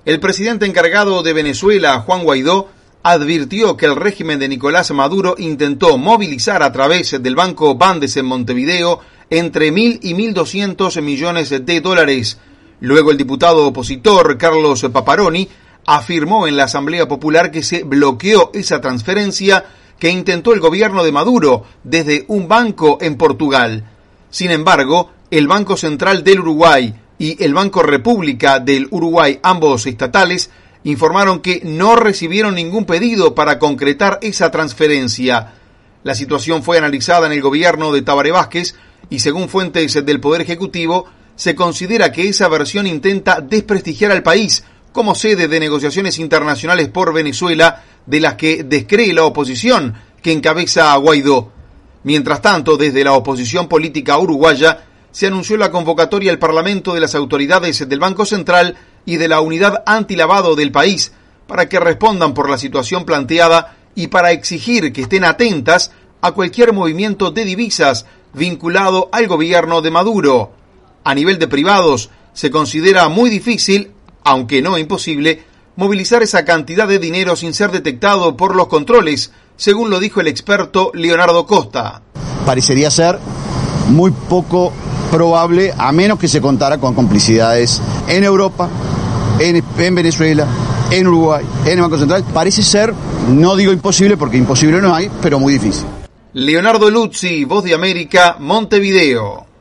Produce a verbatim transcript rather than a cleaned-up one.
El presidente encargado de Venezuela, Juan Guaidó, advirtió que el régimen de Nicolás Maduro intentó movilizar a través del Banco Bandes en Montevideo entre mil y mil doscientos millones de dólares. Luego el diputado opositor Carlos Paparoni afirmó en la Asamblea Popular que se bloqueó esa transferencia que intentó el gobierno de Maduro desde un banco en Portugal. Sin embargo, el Banco Central del Uruguay y el Banco República del Uruguay, ambos estatales, informaron que no recibieron ningún pedido para concretar esa transferencia. La situación fue analizada en el gobierno de Tabaré Vázquez y, según fuentes del Poder Ejecutivo, se considera que esa versión intenta desprestigiar al país como sede de negociaciones internacionales por Venezuela, de las que descree la oposición que encabeza a Guaidó. Mientras tanto, desde la oposición política uruguaya, se anunció la convocatoria al Parlamento de las autoridades del Banco Central y de la Unidad Antilavado del país para que respondan por la situación planteada y para exigir que estén atentas a cualquier movimiento de divisas vinculado al gobierno de Maduro. A nivel de privados, se considera muy difícil, aunque no imposible, movilizar esa cantidad de dinero sin ser detectado por los controles, según lo dijo el experto Leonardo Costa. Parecería ser muy poco probable, a menos que se contara con complicidades en Europa, en, en Venezuela, en Uruguay, en el Banco Central. Parece ser, no digo imposible, porque imposible no hay, pero muy difícil. Leonardo Luzzi, Voz de América, Montevideo.